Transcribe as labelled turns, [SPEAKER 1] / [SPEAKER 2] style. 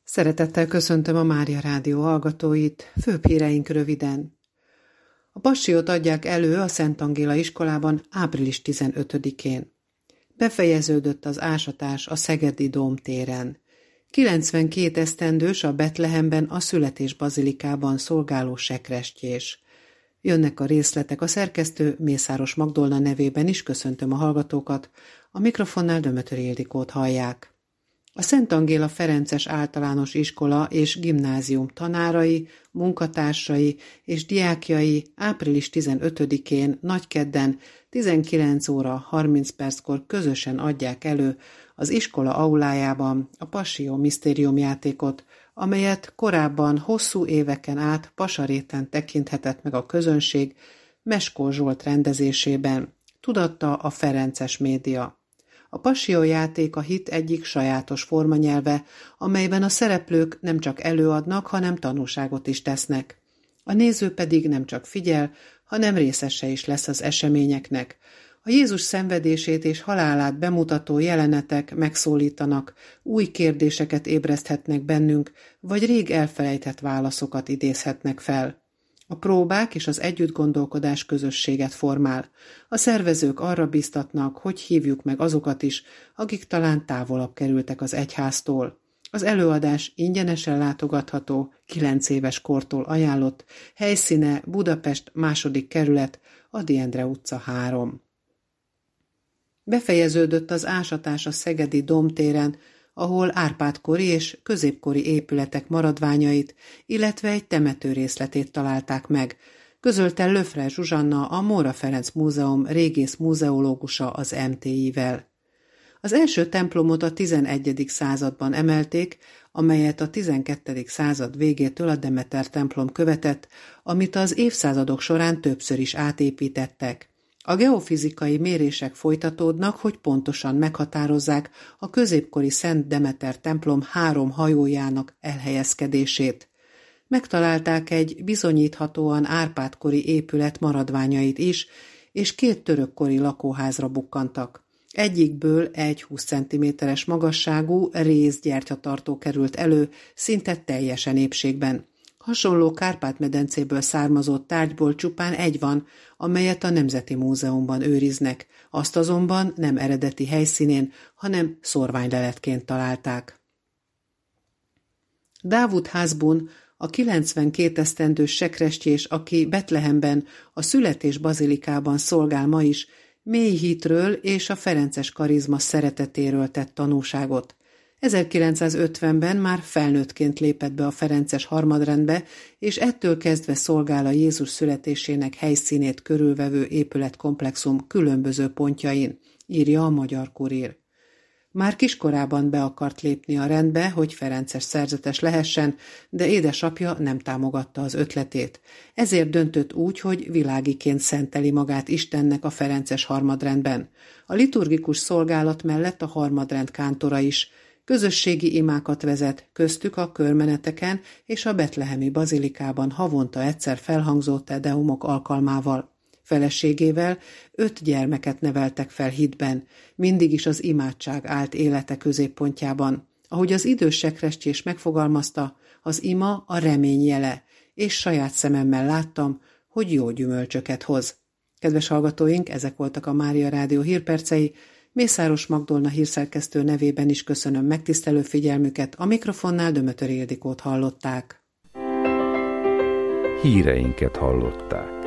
[SPEAKER 1] Szeretettel köszöntöm a Mária Rádió hallgatóit, főbb híreink röviden. A passiót adják elő a Szent Angéla iskolában április 15-én. Befejeződött az ásatás a Szegedi Dómtéren. 92 esztendős a Betlehemben a Születésbazilikában szolgáló sekrestjés. Jönnek a részletek, a szerkesztő Mészáros Magdolna nevében is köszöntöm a hallgatókat, a mikrofonnál Dömötöri Ildikót hallják. A Szent Angéla Ferences Általános Iskola és Gimnázium tanárai, munkatársai és diákjai április 15-én Nagykedden 19 óra 30 perckor közösen adják elő az iskola aulájában a Passió misztériumjátékot, amelyet korábban hosszú éveken át Pasaréten tekinthetett meg a közönség Meskó Zsolt rendezésében, tudatta a Ferences média. A passiójáték a hit egyik sajátos formanyelve, amelyben a szereplők nem csak előadnak, hanem tanúságot is tesznek. A néző pedig nem csak figyel, hanem részese is lesz az eseményeknek. A Jézus szenvedését és halálát bemutató jelenetek megszólítanak, új kérdéseket ébreszthetnek bennünk, vagy rég elfelejtett válaszokat idézhetnek fel. A próbák és az együttgondolkodás közösséget formál. A szervezők arra biztatnak, hogy hívjuk meg azokat is, akik talán távolabb kerültek az egyháztól. Az előadás ingyenesen látogatható, 9 éves kortól ajánlott, helyszíne Budapest 2. kerület, Ady Endre utca 3. Befejeződött az ásatás a Szegedi Dómtéren, ahol Árpád-kori és középkori épületek maradványait, illetve egy temető részletét találták meg, közölte Löfre Zsuzsanna, a Móra Ferenc Múzeum régész múzeológusa az MTI-vel. Az első templomot a 11. században emelték, amelyet a 12. század végétől a Demeter templom követett, amit az évszázadok során többször is átépítettek. A geofizikai mérések folytatódnak, hogy pontosan meghatározzák a középkori Szent Demeter templom 3 hajójának elhelyezkedését. Megtalálták egy bizonyíthatóan Árpád-kori épület maradványait is, és 2 törökkori lakóházra bukkantak. Egyikből egy 20 cm-es magasságú rézgyertyatartó került elő, szinte teljesen épségben. Hasonló Kárpát-medencéből származó tárgyból csupán egy van, amelyet a Nemzeti Múzeumban őriznek, azt azonban nem eredeti helyszínén, hanem szórványleletként találták. Dávud Házbun, a 92 esztendős sekrestjés, aki Betlehemben, a Születésbazilikában szolgál ma is, mély hitről és a ferences karizma szeretetéről tett tanúságot. 1950-ben már felnőttként lépett be a ferences harmadrendbe, és ettől kezdve szolgál a Jézus születésének helyszínét körülvevő épületkomplexum különböző pontjain, írja a Magyar Kurír. Már kiskorában be akart lépni a rendbe, hogy ferences szerzetes lehessen, de édesapja nem támogatta az ötletét. Ezért döntött úgy, hogy világiként szenteli magát Istennek a ferences harmadrendben. A liturgikus szolgálat mellett a harmadrend kántora is. Közösségi imákat vezet, köztük a körmeneteken és a betlehemi bazilikában havonta egyszer felhangzó tedeumok alkalmával. Feleségével 5 gyermeket neveltek fel hitben, mindig is az imádság állt élete középpontjában. Ahogy az idős sekrestjés megfogalmazta, az ima a remény jele, és saját szememmel láttam, hogy jó gyümölcsöket hoz. Kedves hallgatóink, ezek voltak a Mária Rádió hírpercei. Mészáros Magdolna hírszerkesztő nevében is köszönöm megtisztelő figyelmüket, a mikrofonnál Dömötöri Ildikót hallották.
[SPEAKER 2] Híreinket hallották.